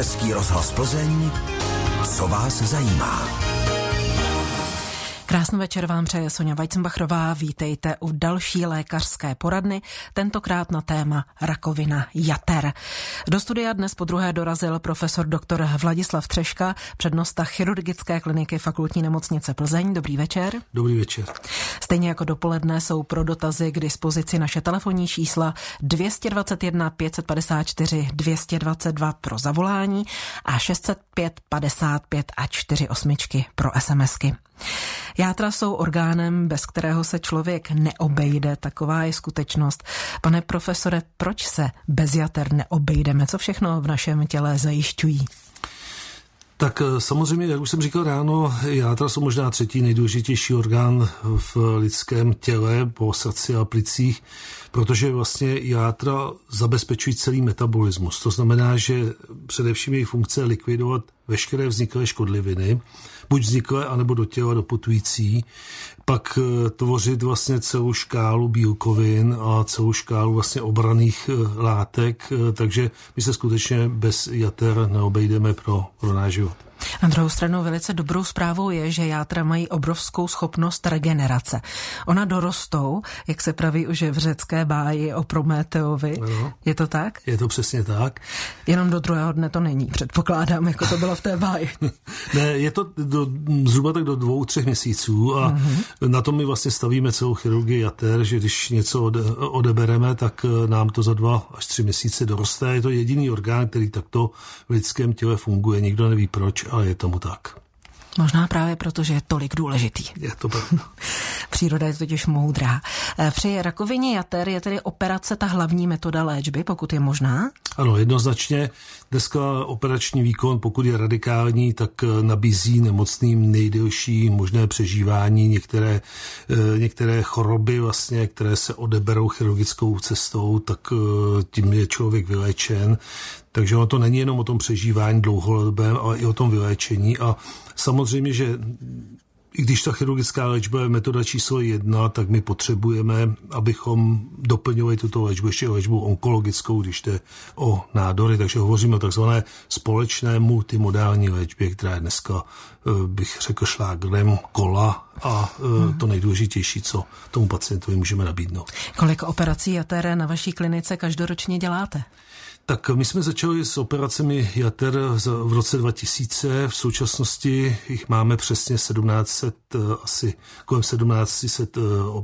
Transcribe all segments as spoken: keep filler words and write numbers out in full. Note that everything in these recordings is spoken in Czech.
Český rozhlas Plzeň, co vás zajímá. Krásný večer vám přeje Sonja Weizenbachrová. Vítejte u další lékařské poradny, tentokrát na téma rakovina jater. Do studia dnes podruhé dorazil profesor doktor Vladislav Třeška, přednosta chirurgické kliniky Fakultní nemocnice Plzeň. Dobrý večer. Dobrý večer. Stejně jako dopoledne jsou pro dotazy k dispozici naše telefonní čísla dvě dvacet jedna pět set padesát čtyři dvě stě dvacet dva pro zavolání a šest set pět padesát pět a čtyři osmičky pro SMSky. Játra jsou orgánem, bez kterého se člověk neobejde, taková je skutečnost. Pane profesore, proč se bez jater neobejdeme? Co všechno v našem těle zajišťují? Tak samozřejmě, jak už jsem říkal ráno, játra jsou možná třetí nejdůležitější orgán v lidském těle po srdci a plicích, protože vlastně játra zabezpečují celý metabolismus. To znamená, že především jejich funkce je likvidovat veškeré vzniklé škodliviny, buď vzniklé, anebo do těla doputující, pak tvořit vlastně celou škálu bílkovin a celou škálu vlastně obranných látek, takže my se skutečně bez jater neobejdeme pro, pro náš život. Na druhou stranu velice dobrou zprávou je, že játra mají obrovskou schopnost regenerace. Ona dorostou, jak se praví už v řecké báji o Prometeovi. No, je to tak? Je to přesně tak. Jenom do druhého dne to není, předpokládám, jako to bylo v té báji. Ne, je to do, zhruba tak do dvou, třech měsíců a uh-huh. na tom my vlastně stavíme celou chirurgii jater, že když něco ode, odebereme, tak nám to za dva až tři měsíce doroste. Je to jediný orgán, který takto v lidském těle funguje. Nikdo neví proč, ale je tomu tak. Možná právě proto, že je tolik důležitý. Je to pravda. Příroda je totiž moudrá. Při rakovině jater je tedy operace ta hlavní metoda léčby, pokud je možná? Ano, jednoznačně. Dneska operační výkon, pokud je radikální, tak nabízí nemocným nejdelší možné přežívání. Některé, některé choroby, vlastně, které se odeberou chirurgickou cestou, tak tím je člověk vyléčen. Takže ono to není jenom o tom přežívání dlouhodobém, ale i o tom vyléčení. A samozřejmě, že i když ta chirurgická léčba je metoda číslo jedna, tak my potřebujeme, abychom doplňovali tuto léčbu ještě léčbu onkologickou, když jde o nádory. Takže hovoříme o takzvané společné multimodální léčbě, která je dneska, bych řekl, šlágrem kola a hmm. to nejdůležitější, co tomu pacientovi můžeme nabídnout. Kolik operací jater na vaší klinice každoročně děláte? Tak my jsme začali s operacemi jater v roce dva tisíce, v současnosti jich máme přesně sedmnáct set, asi kolem sedmnáct set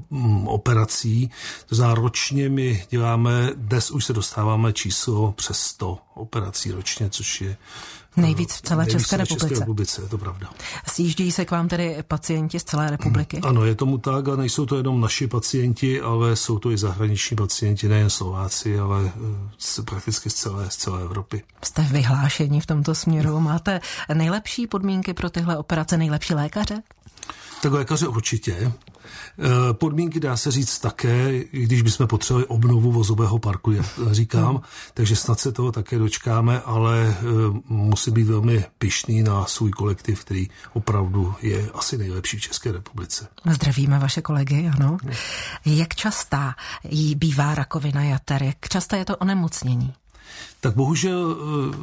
operací. To znamená, ročně my děláme, dnes už se dostáváme číslo přes sto operací ročně, což je nejvíc v celé nejvíc České republice. České republice, je to pravda. Sjíždějí se k vám tedy pacienti z celé republiky? Ano, je tomu tak a nejsou to jenom naši pacienti, ale jsou to i zahraniční pacienti, nejen Slováci, ale prakticky z celé, z celé Evropy. Jste vyhlášení v tomto směru. Máte nejlepší podmínky pro tyhle operace, nejlepší lékaře? Tak lékaře určitě. Podmínky dá se říct také, když bychom potřebovali obnovu vozového parku, jak říkám, hmm. takže snad se toho také dočkáme, ale musí být velmi pyšný na svůj kolektiv, který opravdu je asi nejlepší v České republice. Zdravíme vaše kolegy, ano. Hmm. Jak častá jí bývá rakovina jater? Jak časté je to onemocnění? Tak bohužel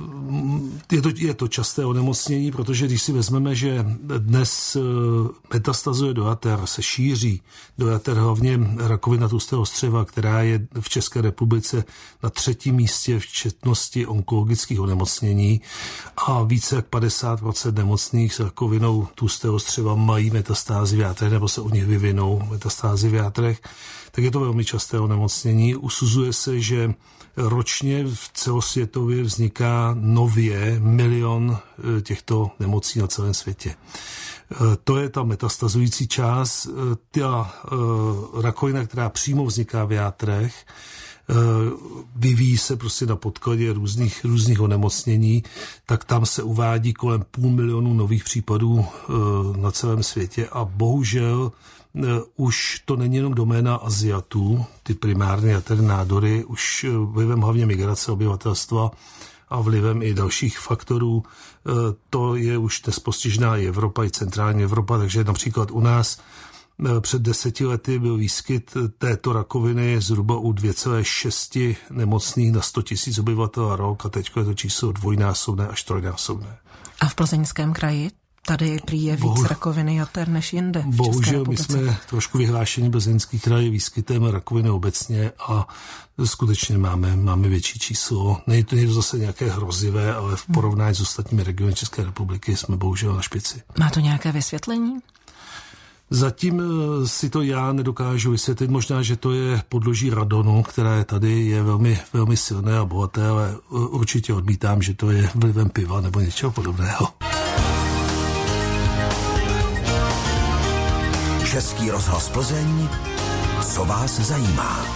je to, je to časté onemocnění, protože když si vezmeme, že dnes metastazuje do jater, se šíří do jater hlavně rakovina tlustého střeva, která je v České republice na třetím místě v četnosti onkologických onemocnění a více jak padesát procent nemocných s rakovinou tlustého střeva mají metastázy v játrech nebo se u nich vyvinou metastázy v játrech, tak je to velmi časté onemocnění. Usuzuje se, že ročně v celosvětově vzniká nově milion těchto nemocí na celém světě. To je ta metastazující část. Ta rakovina, která přímo vzniká v játrech, vyvíjí se prostě na podkladě různých, různých onemocnění, tak tam se uvádí kolem půl milionu nových případů na celém světě a bohužel už to není jenom doména Aziatů, ty primární jaterní nádory, už vlivem hlavně migrace obyvatelstva a vlivem i dalších faktorů, to je už nespostižná i Evropa, i centrální Evropa, takže například u nás Před deseti lety byl výskyt této rakoviny zhruba u dvě celá šest nemocných na sto tisíc obyvatel a rok a teď je to číslo dvojnásobné až trojnásobné. A v Plzeňském kraji? Tady prý je víc Bohu, rakoviny jater než jinde. Bohužel my jsme trošku vyhlášení Plzeňský kraj výskytem rakoviny obecně a skutečně máme, máme větší číslo. Není to, není to zase nějaké hrozivé, ale v porovnání s ostatními regiony České republiky jsme bohužel na špici. Má to nějaké vysvětlení? Zatím si to já nedokážu vysvětlit. Možná, že to je podloží radonu, která je tady, je velmi, velmi silné a bohaté, ale určitě odmítám, že to je vlivem piva nebo něčeho podobného. Český rozhlas Plzeň, co vás zajímá.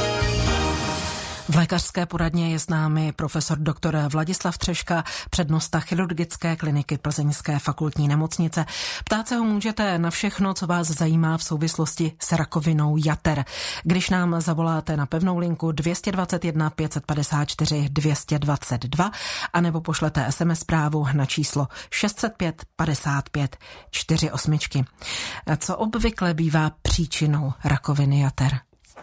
V lékařské poradně je s námi profesor doktor Vladislav Třeška, přednosta chirurgické kliniky Plzeňské fakultní nemocnice. Ptát se ho můžete na všechno, co vás zajímá v souvislosti s rakovinou jater. Když nám zavoláte na pevnou linku dvě dva jedna pět pět čtyři dvě dva dva anebo pošlete es em es zprávu na číslo šest set pět padesát pět čtyřicet osm. Co obvykle bývá příčinou rakoviny jater?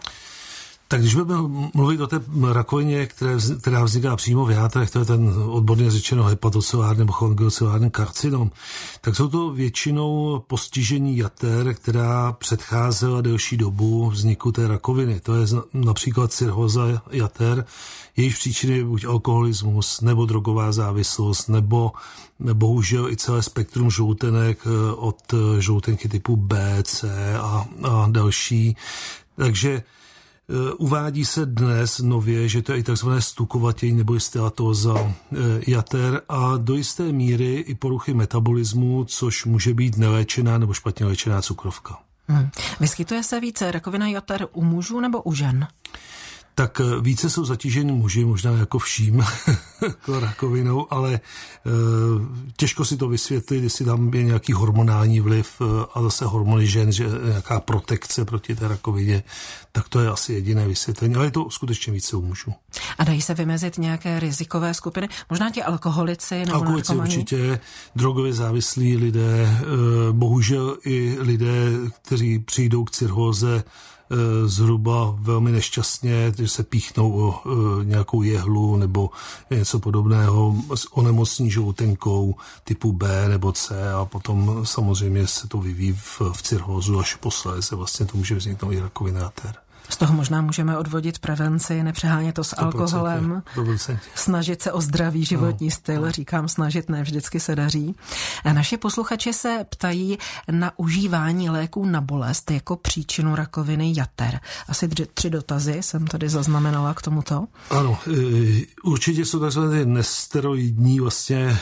Tak když budeme mluvit o té rakovině, které, která vzniká přímo v játrech, to je ten odborně řečeno hepatocelární nebo cholangiocelární karcinom, tak jsou to většinou postižení jater, která předcházela delší dobu vzniku té rakoviny. To je například cirhóza jater, jejíž příčiny je buď alkoholismus, nebo drogová závislost, nebo bohužel i celé spektrum žloutenek od žloutenky typu B, C a, a další. Takže uvádí se dnes nově, že to je i takzvané stukovatění nebo steatóza jater a do jisté míry i poruchy metabolismu, což může být neléčená nebo špatně léčená cukrovka. Hmm. Vyskytuje se více rakovina jater u mužů nebo u žen? Tak více jsou zatíženi muži, možná jako vším jako rakovinou, ale e, těžko si to vysvětlit, jestli tam je nějaký hormonální vliv a zase hormony žen, že nějaká protekce proti té rakovině, tak to je asi jediné vysvětlení, ale je to skutečně více u mužů. A dají se vymezit nějaké rizikové skupiny? Možná ti alkoholici nebo alkoholici narkomani? Určitě, drogově závislí lidé, e, bohužel i lidé, kteří přijdou k cirhóze zhruba velmi nešťastně, že se píchnou o e, nějakou jehlu nebo něco podobného s onemocní žloutenkou typu B nebo C a potom samozřejmě se to vyvíjí v, v cirhózu až posléze. Vlastně to může vzniknout i rakovina jater. Z toho možná můžeme odvodit prevenci, nepřehánět to s alkoholem, sto procent snažit se o zdravý životní no, styl, no. Říkám snažit, ne vždycky se daří. A naši posluchači se ptají na užívání léků na bolest jako příčinu rakoviny jater. Asi tři dotazy jsem tady zaznamenala k tomuto. Ano, určitě jsou takzvané nesteroidní vlastně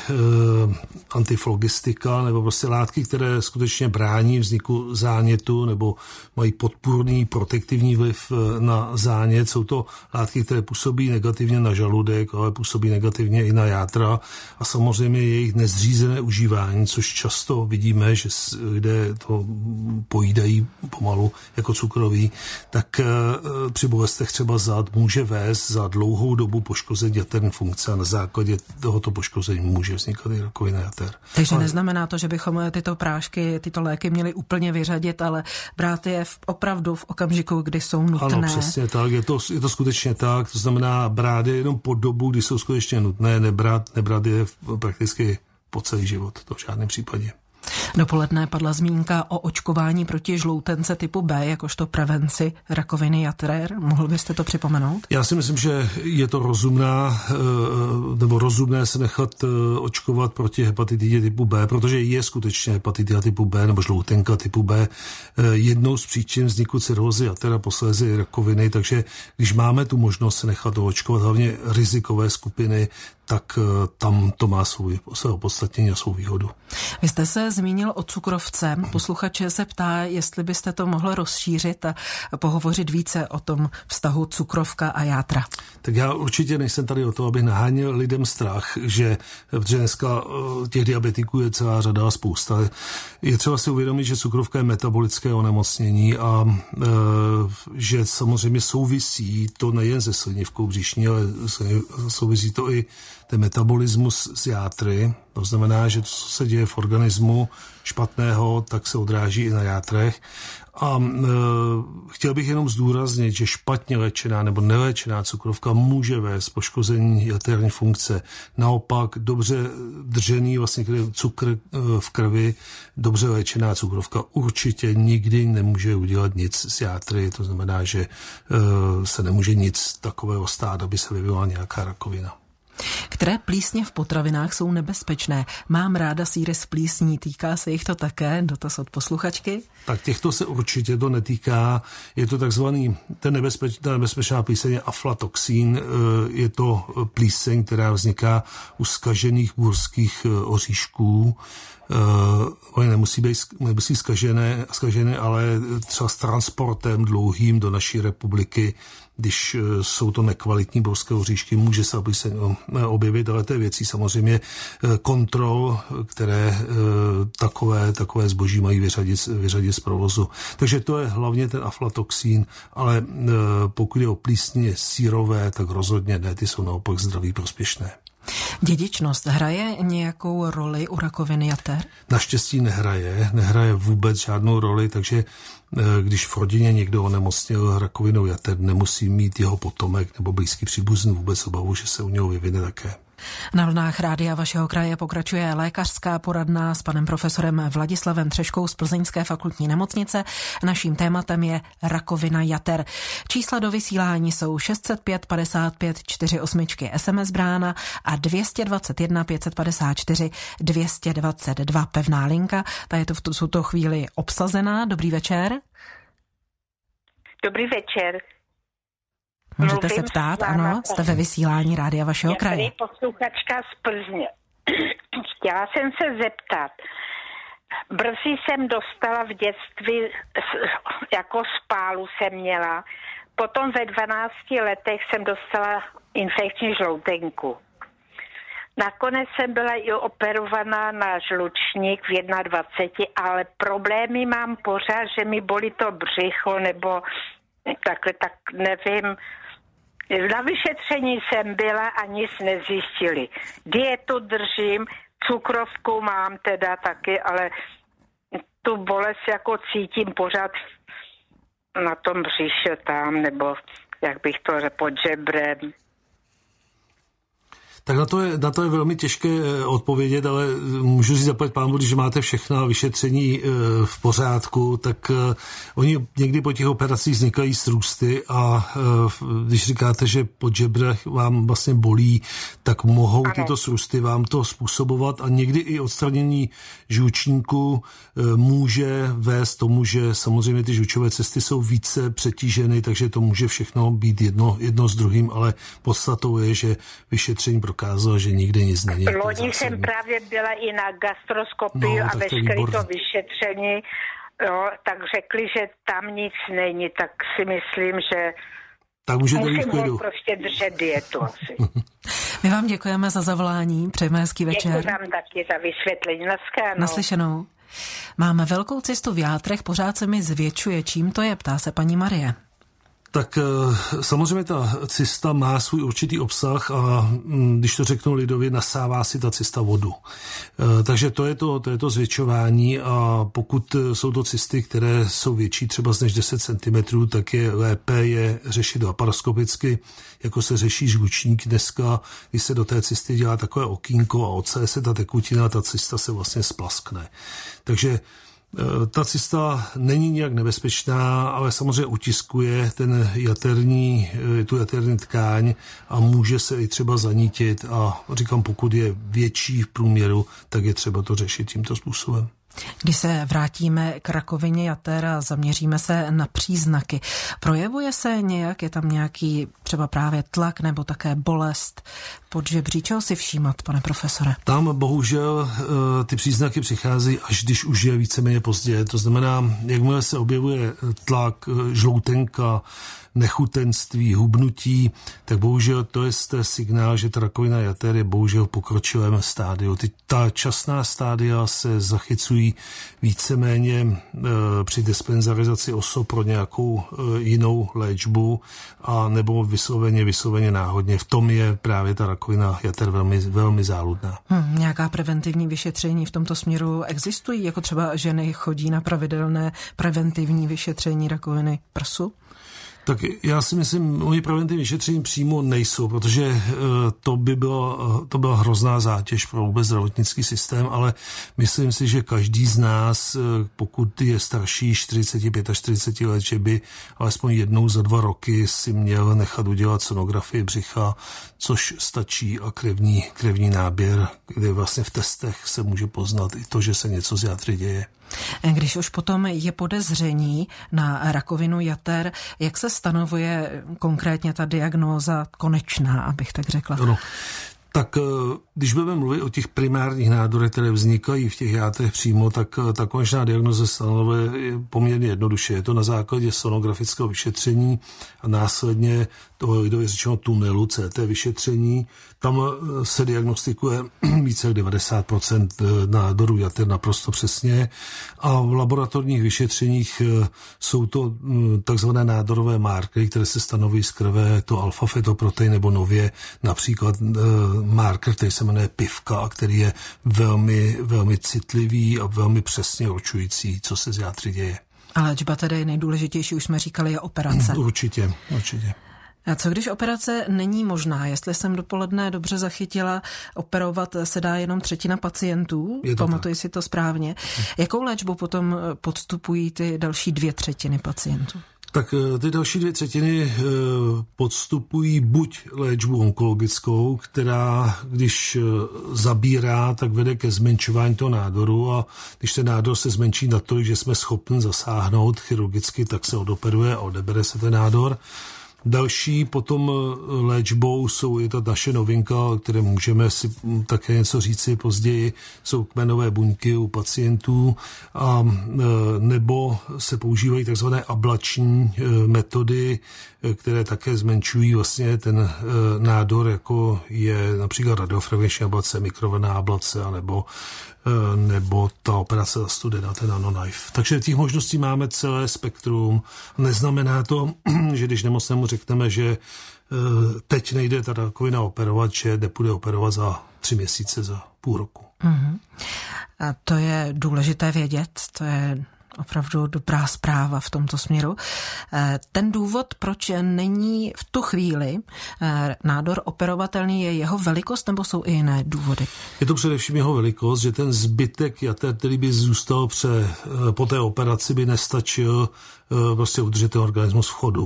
antiflogistika nebo prostě látky, které skutečně brání vzniku zánětu nebo mají podpůrný protektivní vliv na zánět. Jsou to látky, které působí negativně na žaludek, ale působí negativně i na játra a samozřejmě jejich nezřízené užívání, což často vidíme, že lidé to pojídají pomalu jako cukroví, tak při bolestech třeba zad může vést za dlouhou dobu poškození jaterní funkce a na základě tohoto poškození může vznikat i rakovina jater. Takže ale... neznamená to, že bychom tyto prášky, tyto léky měli úplně vyřadit, ale brát je v, opravdu v okamžiku, kdy jsou nutné. Ano, přesně tak, je to, je to skutečně tak, to znamená brát je jenom po dobu, kdy jsou skutečně nutné, nebrat, nebrat je prakticky po celý život, to v žádném případě. Dopoledne padla zmínka o očkování proti žloutence typu B, jakožto prevenci rakoviny jater. Mohl byste to připomenout? Já si myslím, že je to rozumná, nebo rozumné se nechat očkovat proti hepatitidě typu B, protože je skutečně hepatitida typu B nebo žloutenka typu B jednou z příčin vzniku cirhózy jater a posléze i rakoviny, takže když máme tu možnost se nechat očkovat, hlavně rizikové skupiny, tak tam to má svůj, své opodstatnění a svou výhodu. Vy jste se zmínil o cukrovce. Posluchače se ptá, jestli byste to mohl rozšířit a pohovořit více o tom vztahu cukrovka a játra. Tak já určitě nejsem tady o to, abych naháněl lidem strach, že protože dneska těch diabetiků je celá řada a spousta. Je třeba si uvědomit, že cukrovka je metabolické onemocnění a e, že samozřejmě souvisí to nejen se slinivkou břišní, ale souvisí to i ten metabolismus z játry, To znamená, že to, co se děje v organismu špatného, tak se odráží i na játrech. A e, chtěl bych jenom zdůraznit, že špatně léčená nebo neléčená cukrovka může vést poškození jaterní funkce. Naopak dobře držený vlastně cukr v krvi, dobře léčená cukrovka určitě nikdy nemůže udělat nic s játry. To znamená, že e, se nemůže nic takového stát, aby se vyvinula nějaká rakovina. Které plísně v potravinách jsou nebezpečné? Mám ráda sýry s plísní, týká se jich to také? Dotaz od posluchačky. Tak těchto se určitě to netýká. Je to takzvaný, ten nebezpeč, ta nebezpečná plíseň je aflatoxin. Je to plíseň, která vzniká u zkažených burských oříšků. Uh, oni nemusí být nemusí zkažené, zkažené, ale třeba s transportem dlouhým do naší republiky, když uh, jsou to nekvalitní burské oříšky, může se objevit, ale to je věcí samozřejmě uh, kontrol, které uh, takové, takové zboží mají vyřadit, vyřadit z provozu. Takže to je hlavně ten aflatoxin, ale uh, pokud je o plísně sírové, tak rozhodně ne, ty jsou naopak zdraví prospěšné. Dědičnost hraje nějakou roli u rakoviny jater? Naštěstí nehraje, nehraje vůbec žádnou roli, takže když v rodině někdo onemocněl rakovinou jater, nemusí mít jeho potomek nebo blízký příbuzný vůbec obavu, že se u něho vyvine také. Na vlnách rádia vašeho kraje pokračuje lékařská poradna s panem profesorem Vladislavem Třeškou z Plzeňské fakultní nemocnice. Naším tématem je rakovina jater. Čísla do vysílání jsou šest set pět padesát pět čtyřicet osm es em es brána a dvě stě dvacet jedna pět set padesát čtyři dvě stě dvacet dva pevná linka. Ta je to v tuto chvíli obsazená. Dobrý večer. Dobrý večer. Můžete Mluvím se ptát, ano, jste ve vysílání rádia vašeho kraje. Já tady posluchačka z Plzně. Chtěla jsem se zeptat. Brzy jsem dostala v dětství, jako spálu jsem měla. Potom ve dvanácti letech jsem dostala infekční žloutenku. Nakonec jsem byla i operovaná na žlučník v dvaceti jedné, ale problémy mám pořád, že mi bolí to břicho, nebo takhle, tak nevím. Na vyšetření jsem byla a nic nezjistili. Dietu držím, cukrovku mám teda taky, ale tu bolest jako cítím pořád na tom břiše tam, nebo jak bych to řekl, pod žebrem. Tak na to, je, na to je velmi těžké odpovědět, ale můžu si zaplať pánu, když máte všechna vyšetření v pořádku, tak oni někdy po těch operacích vznikají srůsty a když říkáte, že pod žebrech vám vlastně bolí, tak mohou ano. tyto srůsty vám to způsobovat a někdy i odstranění žlučníku může vést tomu, že samozřejmě ty žlučové cesty jsou více přetíženy, takže to může všechno být jedno, jedno s druhým, ale podstatou je, že vyšetření prokázal, že nikdy nic není. Loni jsem právě byla i na gastroskopii no, a veškeré to vyšetření, jo, tak řekli, že tam nic není, tak si myslím, že tak můžete musím prostě držet dietu asi. My vám děkujeme za zavolání, přejeme hezký večer. Děkuji vám taky za vysvětlení. Naschledanou. Naslyšenou. Máme velkou cystu v játrech, pořád se mi zvětšuje. Čím to je, ptá se paní Marie. Tak samozřejmě ta cysta má svůj určitý obsah a když to řeknu lidově, nasává si ta cysta vodu. Takže to je to, to je to zvětšování a pokud jsou to cysty, které jsou větší třeba než deset centimetrů, tak je lépe je řešit laparoskopicky, jako se řeší žlučník dneska, když se do té cysty dělá takové okýnko a odseje se ta tekutina, ta cysta se vlastně splaskne. Takže ta cysta není nijak nebezpečná, ale samozřejmě utiskuje ten jaterní, tu jaterní tkáň a může se i třeba zanítit a říkám, pokud je větší v průměru, tak je třeba to řešit tímto způsobem. Když se vrátíme k rakovině jater a zaměříme se na příznaky, projevuje se nějak, je tam nějaký třeba právě tlak nebo také bolest pod žebří? Čeho si všímat, pane profesore? Tam bohužel ty příznaky přichází, až když už je víceméně pozdě. To znamená, jakmile se objevuje tlak, žloutenka, nechutenství, hubnutí, tak bohužel to je signál, že ta rakovina jater je bohužel v pokročilém stádiu. Ty, ta časná stádia se zachycují používají víceméně při dispenzarizaci osob pro nějakou jinou léčbu a nebo vysloveně, vysloveně náhodně. V tom je právě ta rakovina jater velmi, velmi záludná. Hmm, nějaká preventivní vyšetření v tomto směru existují? Jako třeba ženy chodí na pravidelné preventivní vyšetření rakoviny prsu? Tak já si myslím, moji preventivní vyšetření přímo nejsou, protože to by bylo, to byla hrozná zátěž pro vůbec zdravotnický systém, ale myslím si, že každý z nás, pokud je starší čtyřicet, čtyřicet pět let, že by alespoň jednou za dva roky si měl nechat udělat sonografii břicha, což stačí, a krevní, krevní náběr, kde vlastně v testech se může poznat i to, že se něco z játry děje. Když už potom je podezření na rakovinu jater, jak se stanovuje konkrétně ta diagnóza konečná, abych tak řekla? Ano. Tak když budeme mluvit o těch primárních nádorech, které vznikají v těch játrech přímo, tak ta konečná diagnoza stanovuje poměrně jednoduše. Je to na základě sonografického vyšetření a následně toho lidově řečeno tunelu C T vyšetření. Tam se diagnostikuje více jak devadesát procent nádorů jater naprosto přesně a v laboratorních vyšetřeních jsou to takzvané nádorové markery, které se stanoví z krve, to alfa-fetoprotein nebo nově například marker, který se jmenuje P I V K A, který je velmi, velmi citlivý a velmi přesně určující, co se z játry děje. A léčba tedy nejdůležitější, už jsme říkali, je operace. Určitě, určitě. A co když operace není možná? Jestli jsem dopoledne dobře zachytila, operovat se dá jenom třetina pacientů, pamatuji si to správně. Jakou léčbu potom podstupují ty další dvě třetiny pacientů? Tak ty další dvě třetiny podstupují buď léčbu onkologickou, která, když zabírá, tak vede ke zmenšování toho nádoru, a když ten nádor se zmenší natolik, že jsme schopni zasáhnout chirurgicky, tak se odoperuje a odebere se ten nádor. Další potom léčbou jsou, je ta naše novinka, o které můžeme si také něco říci později, jsou kmenové buňky u pacientů, a nebo se používají takzvané ablační metody, které také zmenšují vlastně ten nádor, jako je například radiofrekvenční ablace, mikrovlnná ablace, nebo nebo ta operace za studena, ten nanoknife. Takže těch možností máme celé spektrum. Neznamená to, že když nemocnému řekneme, že teď nejde ta rakovina operovat, že nepůjde operovat za tři měsíce, za půl roku. Mm-hmm. A to je důležité vědět, to je opravdu dobrá zpráva v tomto směru. Ten důvod, proč není v tu chvíli nádor operovatelný, je jeho velikost, nebo jsou i jiné důvody? Je to především jeho velikost, že ten zbytek jater, který by zůstal pře, po té operaci, by nestačil prostě udržet ten organismus v chodu.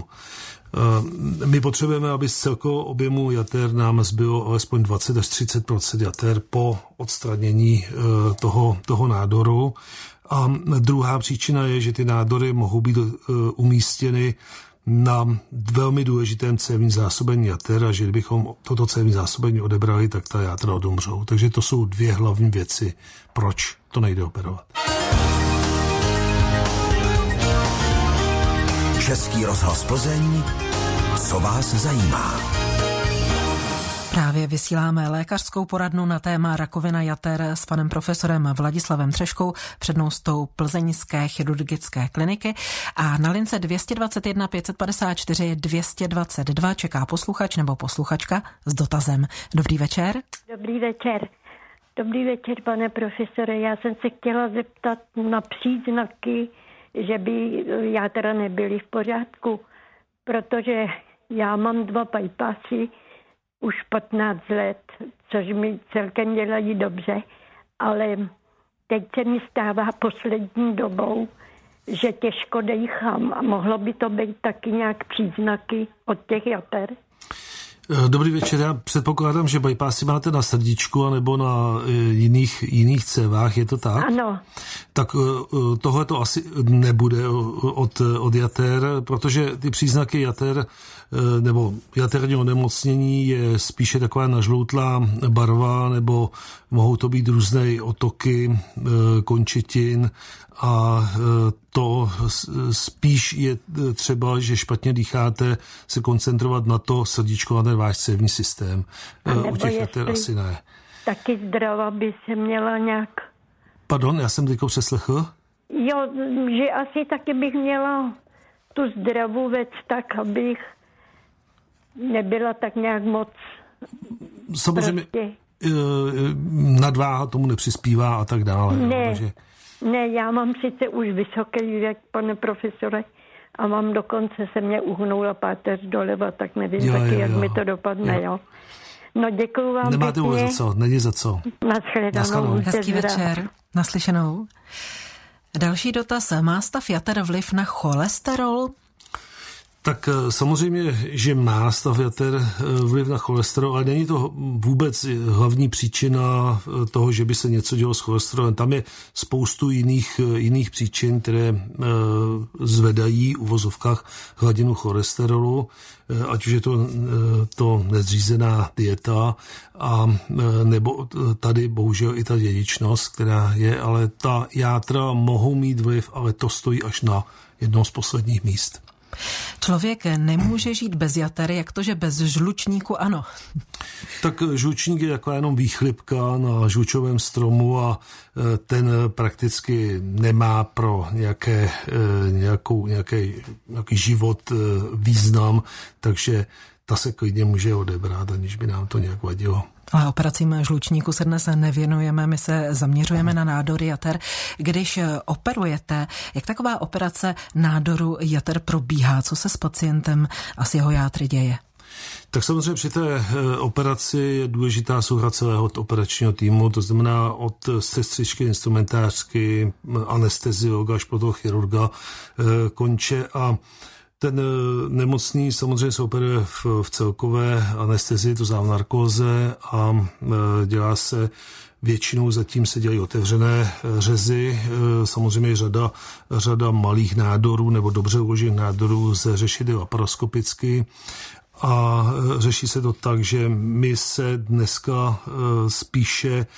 My potřebujeme, aby z celkového objemu jater nám zbylo alespoň dvacet až třicet procent jater po odstranění toho, toho nádoru. A druhá příčina je, že ty nádory mohou být umístěny na velmi důležitém cévním zásobení jater, a že kdybychom toto cévní zásobení odebrali, tak ta játra odumřou. Takže to jsou dvě hlavní věci, proč to nejde operovat. Český rozhlas Plzeň, co vás zajímá? Právě vysíláme lékařskou poradnu na téma rakovina jater s panem profesorem Vladislavem Třeškou, přednostou Plzeňské chirurgické kliniky, a na lince dvě stě dvacet jedna pět set padesát čtyři dvě stě dvacet dva čeká posluchač nebo posluchačka s dotazem. Dobrý večer. Dobrý večer. Dobrý večer, pane profesore. Já jsem se chtěla zeptat na příznaky, že by játra nebyly v pořádku, protože já mám dva bypassy už patnáct let, což mi celkem dělají dobře, ale teď se mi stává poslední dobou, že těžko dejchám, a mohlo by to být taky nějak příznaky od těch jater. Dobrý večer, já předpokládám, že bypassy máte na srdíčku anebo na jiných, jiných cévách, je to tak? Ano. Tak tohle to asi nebude od, od jater, protože ty příznaky jater nebo jaterního onemocnění je spíše taková nažloutlá barva, nebo mohou to být různé otoky končetin, a to spíš je třeba, že špatně dýcháte, se koncentrovat na to srdíčko, na ten váš cévní systém. U těch jater asi ne. Taky zdrava by se měla nějak Pardon, já jsem teďko přeslechl. Jo, že asi taky bych měla tu zdravou tak, abych nebyla tak nějak moc. Samozřejmě prostě. Nadváha tomu nepřispívá a tak dále. Ne, takže... ne, já mám sice už vysoký věk, pane profesore, a mám dokonce, se mě uhnula páteř doleva, tak nevím jo, taky, jo, jak jo. mi to dopadne, jo. jo. No děkuju vám Nemáte pěkně. Nemáte za co, není za co. Nashledanou. Hezký večer, naslyšenou. Další dotaz. Má stav jater vliv na cholesterol? Tak samozřejmě, že má stav jater vliv na cholesterol, ale není to vůbec hlavní příčina toho, že by se něco dělo s cholesterolem. Tam je spoustu jiných, jiných příčin, které zvedají v uvozovkách hladinu cholesterolu, ať už je to, to nezřízená dieta, a nebo tady bohužel i ta dědičnost, která je, ale ta játra mohou mít vliv, ale to stojí až na jednom z posledních míst. Člověk nemůže žít bez jater, jak to, že bez žlučníku ano? Tak žlučník je jako jenom výchlipka na žlučovém stromu a ten prakticky nemá pro nějaké, nějakou, nějaký, nějaký život význam, takže ta se klidně může odebrat, aniž by nám to nějak vadilo. Ale operacím žlučníku se dnes nevěnujeme, my se zaměřujeme na nádory jater. Když operujete, jak taková operace nádoru jater probíhá? Co se s pacientem a s jeho játry děje? Tak samozřejmě při té operaci je důležitá souhra celého operačního týmu, to znamená od sestřičky, instrumentářky, anesteziologa až po toho chirurga konče, a ten nemocný samozřejmě se operuje v, v celkové anestezii, to znamená narkóze, a dělá se většinou, zatím se dělají otevřené řezy, samozřejmě řada, řada malých nádorů nebo dobře uložených nádorů lze řešit laparoskopicky. A řeší se to tak, že my se dneska spíše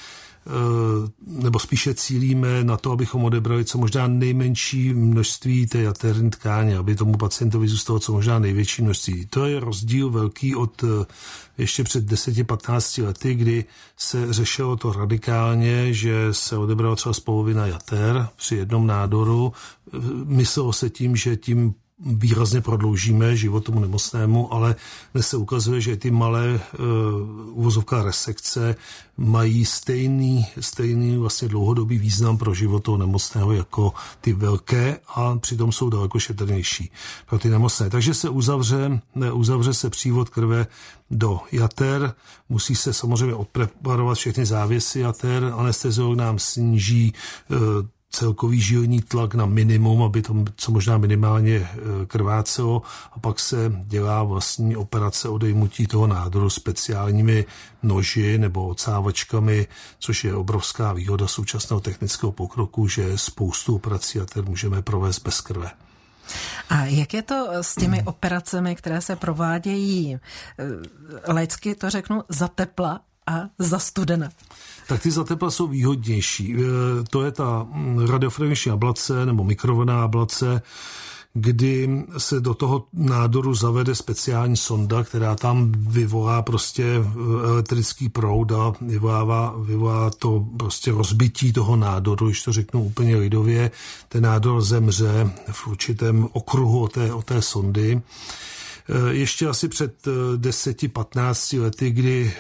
nebo spíše cílíme na to, abychom odebrali co možná nejmenší množství té jaterní tkáně, aby tomu pacientovi zůstalo co možná největší množství. To je rozdíl velký od ještě před deseti patnácti lety, kdy se řešilo to radikálně, že se odebralo třeba z polovina jater při jednom nádoru. Myslelo se tím, že tím výrazně prodloužíme život tomu nemocnému, ale dnes se ukazuje, že ty malé uh, uvozovká resekce mají stejný, stejný vlastně dlouhodobý význam pro život toho nemocného jako ty velké, a přitom jsou daleko šetrnější pro ty nemocné. Takže se uzavře, ne, uzavře se přívod krve do jater, musí se samozřejmě odpreparovat všechny závěsy jater, anesteziolog nám sníží uh, celkový žilní tlak na minimum, aby to co možná minimálně krvácelo, a pak se dělá vlastní operace odejmutí toho nádoru speciálními noži nebo odsávačkami, což je obrovská výhoda současného technického pokroku, že spoustu operací jater můžeme provést bez krve. A jak je to s těmi operacemi, které se provádějí, laicky to řeknu, za tepla a za studena? Tak ty za tepla jsou výhodnější. To je ta radiofrekvenční ablace nebo mikrovlnná ablace, kdy se do toho nádoru zavede speciální sonda, která tam vyvolá prostě elektrický proud a vyvolává, vyvolá to prostě rozbití toho nádoru, když to řeknu úplně lidově. Ten nádor zemře v určitém okruhu od té, od té sondy. Ještě asi před deseti patnácti lety, kdy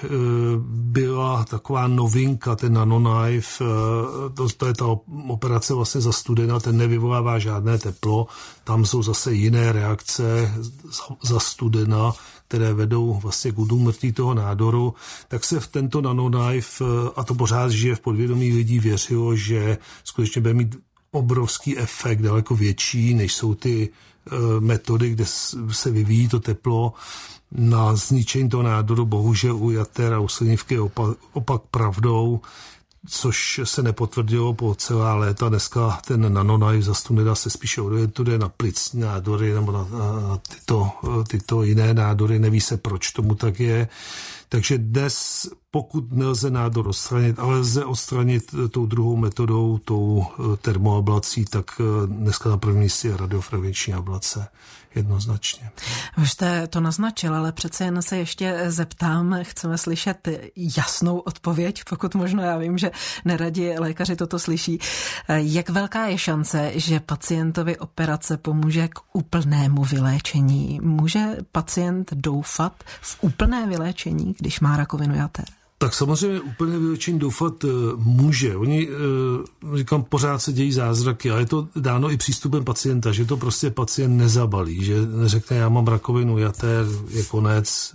byla taková novinka, ten nanoknife, to, to je ta operace vlastně za studena, ten nevyvolává žádné teplo, tam jsou zase jiné reakce za studena, které vedou vlastně k úmrtí toho nádoru, tak se v tento nanoknife, a to pořád žije v podvědomí lidí, věřilo, že skutečně bude mít obrovský efekt, daleko větší, než jsou ty metody, kde se vyvíjí to teplo na zničení toho nádoru. Bohužel u jater a u slinivky je opak, opak pravdou, což se nepotvrdilo po celá léta. Dneska ten nanoknife za studena se spíše orientuje na plicní nádory nebo na, na tyto, tyto jiné nádory. Neví se, proč tomu tak je. Takže dnes, pokud nelze nádor odstranit, ale lze odstranit tou druhou metodou, tou termoablací, tak dneska na prvním místě je radiofrekvenční ablace. Jednoznačně. Už jste to naznačil, ale přece jen se ještě zeptám, chceme slyšet jasnou odpověď, pokud možno, já vím, že neradi lékaři toto slyší. Jak velká je šance, že pacientovi operace pomůže k úplnému vyléčení? Může pacient doufat v úplné vyléčení, když má rakovinu jater? Tak samozřejmě úplně vyléčení doufat může. Oni, říkám, pořád se dějí zázraky, ale je to dáno i přístupem pacienta, že to prostě pacient nezabalí, že neřekne, já mám rakovinu jater, je konec,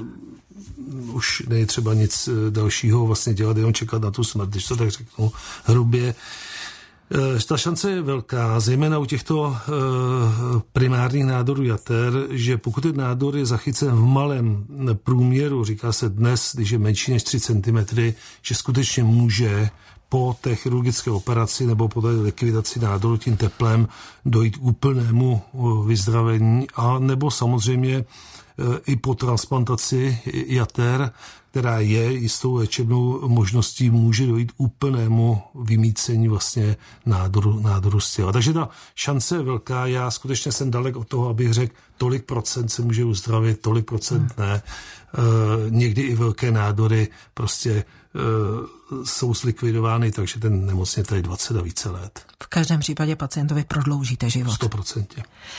už není třeba nic dalšího vlastně dělat, jenom čekat na tu smrt, když to tak řeknu hrubě. Ta šance je velká, zejména u těchto primárních nádorů jater, že pokud ten nádor je zachycen v malém průměru, říká se dnes, když je menší než tři centimetry, že skutečně může po té chirurgické operaci nebo po té likvidaci nádoru tím teplem dojít k úplnému vyzdravení, a nebo samozřejmě i po transplantaci jater, která je jistou léčebnou možností, může dojít úplnému vymýcení vlastně nádoru, nádoru z těla. Takže ta šance je velká. Já skutečně jsem dalek od toho, abych řekl, tolik procent se může uzdravit, tolik procent ne. E, někdy i velké nádory prostě e, jsou zlikvidovány, takže ten nemoc je tady dvacet a více let. V každém případě pacientovi prodloužíte život. sto procent.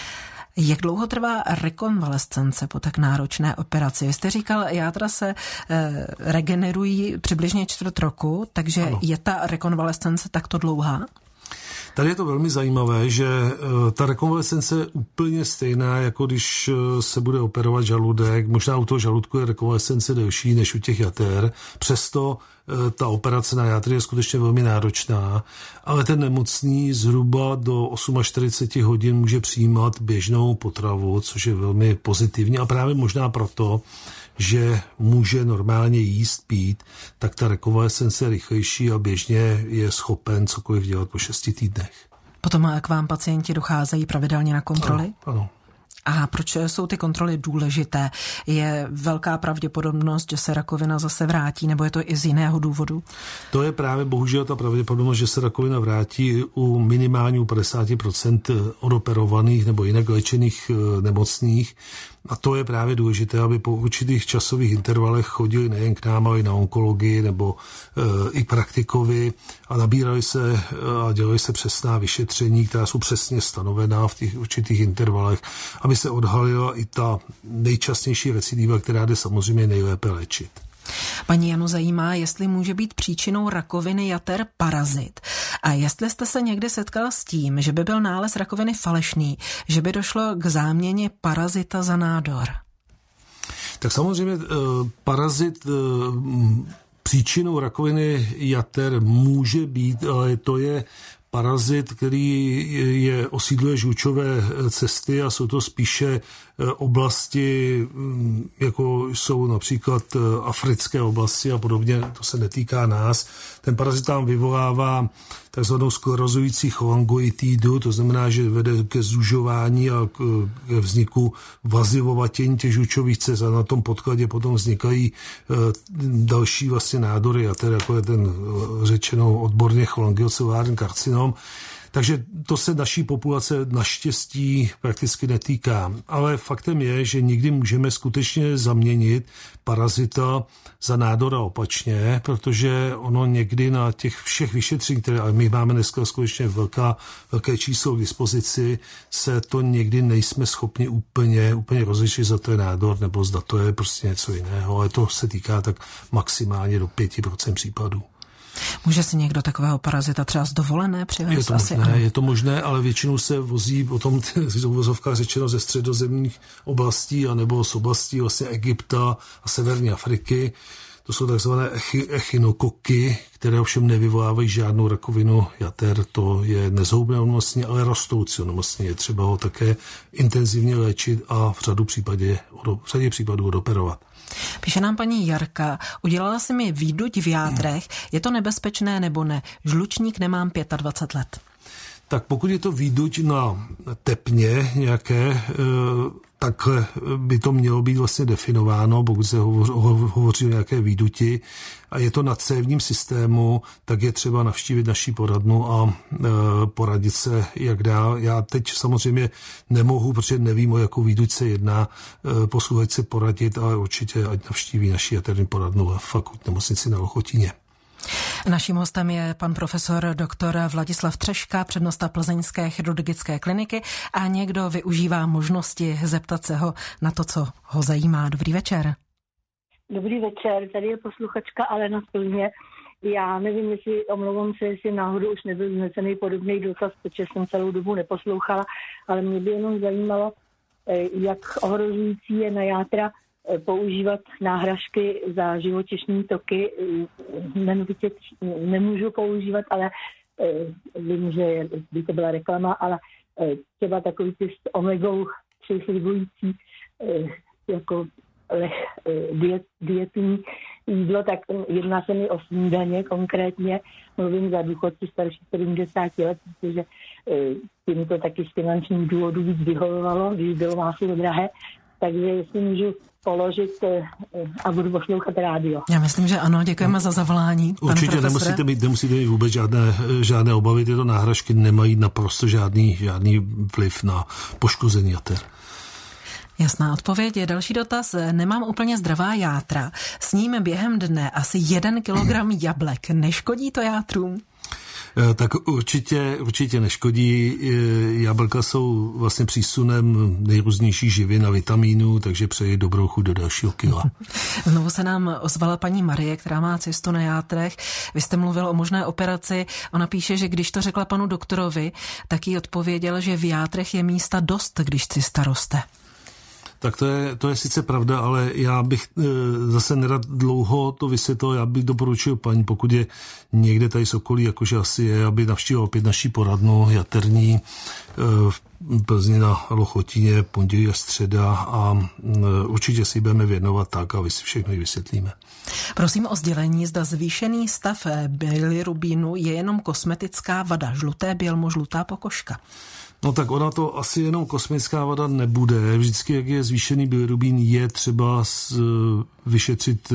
Jak dlouho trvá rekonvalescence po tak náročné operaci? Vy jste říkal, játra se e, regenerují přibližně čtvrt roku, takže ano. Je ta rekonvalescence takto dlouhá? Tady je to velmi zajímavé, že ta rekonvalescence je úplně stejná, jako když se bude operovat žaludek. Možná u toho žaludku je rekonvalescence delší než u těch jater. Přesto ta operace na játry je skutečně velmi náročná, ale ten nemocný zhruba do čtyřicet osm hodin může přijímat běžnou potravu, což je velmi pozitivní, a právě možná proto, že může normálně jíst, pít, tak ta rekonvalescence je rychlejší a běžně je schopen cokoliv dělat po šesti týdnech. Potom k vám pacienti docházejí pravidelně na kontroly? Ano, ano. A proč jsou ty kontroly důležité? Je velká pravděpodobnost, že se rakovina zase vrátí, nebo je to i z jiného důvodu? To je právě bohužel ta pravděpodobnost, že se rakovina vrátí u minimálně padesát procent odoperovaných nebo jinak léčených nemocných. A to je právě důležité, aby po určitých časových intervalech chodili nejen k nám, ale i na onkologii nebo e, i praktikovi a nabírali se a dělali se přesná vyšetření, která jsou přesně stanovená v těch určitých intervalech, aby se odhalila i ta nejčastější recidiva, která jde samozřejmě nejlépe léčit. Paní Janu zajímá, jestli může být příčinou rakoviny jater parazit. A jestli jste se někdy setkal s tím, že by byl nález rakoviny falešný, že by došlo k záměně parazita za nádor? Tak samozřejmě parazit příčinou rakoviny jater může být, ale to je parazit, který je osídluje žlučové cesty a jsou to spíše oblasti, jako jsou například africké oblasti a podobně, to se netýká nás. Ten parazit tam vyvolává takzvanou sklerozující cholangoitidu, to znamená, že vede ke zužování a ke vzniku vazivovatění těch žlučových cest a na tom podkladě potom vznikají další vlastně nádory jater, jako je ten řečeno odborně cholangiocelulární karcinom. Takže to se naší populace naštěstí prakticky netýká. Ale faktem je, že někdy můžeme skutečně zaměnit parazita za nádor a opačně, protože ono někdy na těch všech vyšetření, které ale my máme dneska skutečně velká, velké číslo k dispozici, se to někdy nejsme schopni úplně, úplně rozlišit, zda to je nádor nebo zda to je prostě něco jiného. Ale to se týká tak maximálně do pět procent případů. Může si někdo takového parazita třeba z dovolené přivést? Je to Asi možné, ano. je to možné, ale většinou se vozí o tom vozovkách řečeno ze středozemních oblastí anebo z oblastí vlastně Egypta a severní Afriky. To jsou takzvané echinokoky, které ovšem nevyvolávají žádnou rakovinu jater. To je nezhoubné onemocnění, ale rostoucí onemocnění. Je třeba ho také intenzivně léčit a v řadu případě, v řadě případů odoperovat. Píše nám paní Jarka, udělala si mi výduť v játrech, je to nebezpečné nebo ne? Žlučník nemám dvacet pět let. Tak pokud je to výduť na tepně nějaké, tak by to mělo být vlastně definováno, pokud se hovoří, hovoří o nějaké výduti a je to na cévním systému, tak je třeba navštívit naši poradnu a poradit se, jak dál. Já teď samozřejmě nemohu, protože nevím, o jakou výduť se jedná, posluchač se poradit, ale určitě ať navštíví naši jaterní poradnu a fakultní nemocnici na Lochotíně. Naším hostem je pan profesor doktor Vladislav Třeška, přednosta Plzeňské chirurgické kliniky a někdo využívá možnosti zeptat se ho na to, co ho zajímá. Dobrý večer. Dobrý večer, tady je posluchačka Alena z Plzně. Já nevím, jestli, omlouvám se, jestli náhodou už nebyl vznesený podobný dotaz, protože jsem celou dobu neposlouchala, ale mě by jenom zajímalo, jak ohrožující je na játra používat náhražky za živočišní toky. Jmenovitě nemůžu používat, ale vím, že by to byla reklama, ale třeba takový ty s omegou tři slibující jako leh, diet, dietní jídlo, tak jedná se mi o snídaně konkrétně. Mluvím za důchodci starší sedmdesát let, protože tím to taky z finančních důvodů víc vyhovovalo, když bylo máslo drahé. Takže jestli můžu položit a budu poslouchat rádio. Já myslím, že ano, děkujeme za zavolání. Určitě nemusíte mít, nemusíte mít vůbec žádné, žádné obavy, tyto náhražky nemají naprosto žádný, žádný vliv na poškození jater. Jasná odpověď je další dotaz. Nemám úplně zdravá játra. Sním během dne asi jeden kilogram jablek. Neškodí to játrům? Tak určitě, určitě neškodí. Jablka jsou vlastně přísunem nejrůznějších živin a vitamínů, takže přeji dobrou chuť do dalšího kila. Znovu se nám ozvala paní Marie, která má cystu na játrech. Vy jste mluvil o možné operaci. Ona píše, že když to řekla panu doktorovi, tak jí odpověděl, že v játrech je místa dost, když cysta roste. Tak to je, to je sice pravda, ale já bych e, zase nerad dlouho to vysvětlil, já bych doporučil paní, pokud je někde tady z okolí, jakože asi je, aby navštívil opět naší poradnu jaterní e, v Plzni na Lochotíně, pondělí a středa a e, určitě si budeme věnovat tak a si všechno vysvětlíme. Prosím o sdělení, zda zvýšený stav bilirubínu je jenom kosmetická vada, žluté bělmo, žlutá pokožka. No tak ona to asi jenom kosmická vada nebude. Vždycky, jak je zvýšený bilirubín, je třeba vyšetřit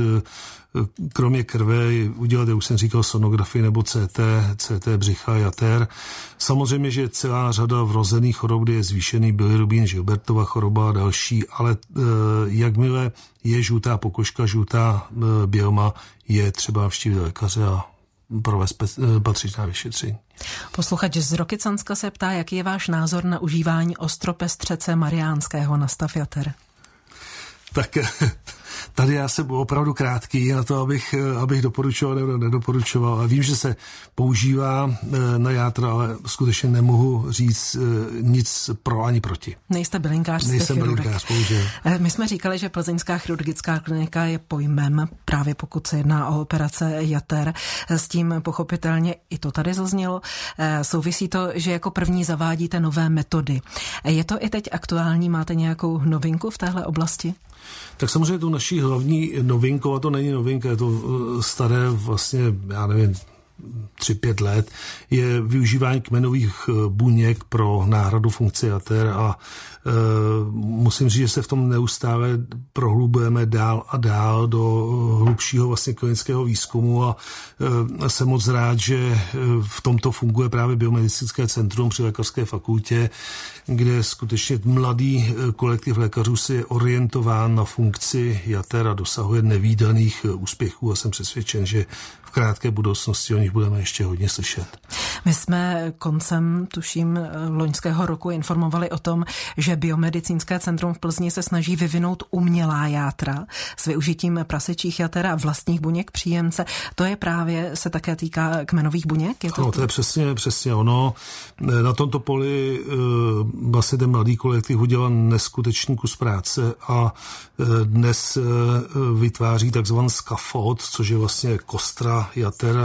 kromě krve, udělat, jak už jsem říkal, sonografii nebo C T, C T břicha, jater. Samozřejmě, že je celá řada vrozených chorob, kde je zvýšený bilirubín, Gilbertova choroba a další, ale jakmile je žlutá pokožka, žlutá bělma, je třeba navštívit lékaře a provést patřičná vyšetření. Posluchač z Rokycanska se ptá, jaký je váš názor na užívání ostropestřece mariánského na stav jater? Tak tady já jsem opravdu krátký na to, abych, abych doporučoval nebo nedoporučoval. A vím, že se používá na játra, ale skutečně nemohu říct nic pro ani proti. Nejste bylinkář, jste Nejsem chirurg. bylinkář, bohužel. My jsme říkali, že Plzeňská chirurgická klinika je pojmem, právě pokud se jedná o operace jater. S tím pochopitelně i to tady zaznělo. Souvisí to, že jako první zavádíte nové metody. Je to i teď aktuální? Máte nějakou novinku v téhle oblasti? Tak samozřejmě tu naší hlavní novinkou, a to není novinka, je to staré vlastně, já nevím, tři pět let, je využívání kmenových buněk pro náhradu funkce jater a e, musím říct, že se v tom neustále prohlubujeme dál a dál do hlubšího vlastně klinického výzkumu a e, jsem moc rád, že v tomto funguje právě Biomedicínské centrum při lékařské fakultě, kde skutečně mladý kolektiv lékařů si je orientován na funkci jater a dosahuje nevídaných úspěchů a jsem přesvědčen, že v krátké budoucnosti o nich budeme ještě hodně slyšet. My jsme koncem, tuším, loňského roku informovali o tom, že Biomedicínské centrum v Plzni se snaží vyvinout umělá játra s využitím prasečích jater a vlastních buněk příjemce. To je právě, se také týká kmenových buněk? Je to, no, to je přesně, přesně ono. Na tomto poli vlastně ten mladý kolektiv udělal neskutečný kus práce a dnes vytváří takzvaný scaffold, což je vlastně kostra jater, vaziva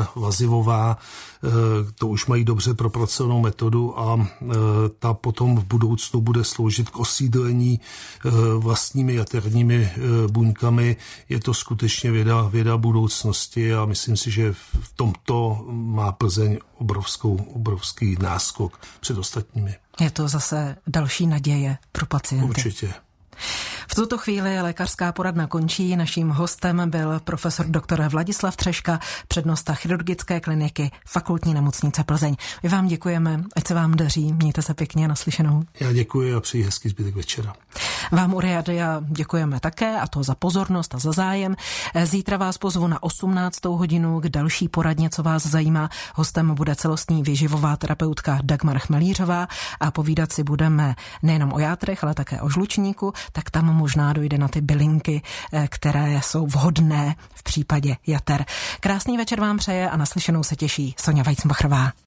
vězivová, to už mají dobře propracovanou metodu a ta potom v budoucnu bude sloužit k osídlení vlastními jaterními buňkami. Je to skutečně věda, věda budoucnosti a myslím si, že v tomto má Plzeň obrovskou, obrovský náskok před ostatními. Je to zase další naděje pro pacienty. Určitě. V tuto chvíli lékařská poradna končí. Naším hostem byl profesor doktor Vladislav Třeška, přednosta chirurgické kliniky Fakultní nemocnice Plzeň. My vám děkujeme, ať se vám daří, mějte se pěkně, naslyšenou. Já děkuji a přeji hezký zbytek večera. Vám u Radia děkujeme také, a to za pozornost a za zájem. Zítra vás pozvu na osmnáctou hodinu k další poradně, co vás zajímá. Hostem bude celostní výživová terapeutka Dagmar Chmelířová a povídat si budeme nejenom o játrech, ale také o žlučníku, tak tam možná dojde na ty bylinky, které jsou vhodné v případě jater. Krásný večer vám přeje a naslyšenou se těší Sonja Weissmacherová.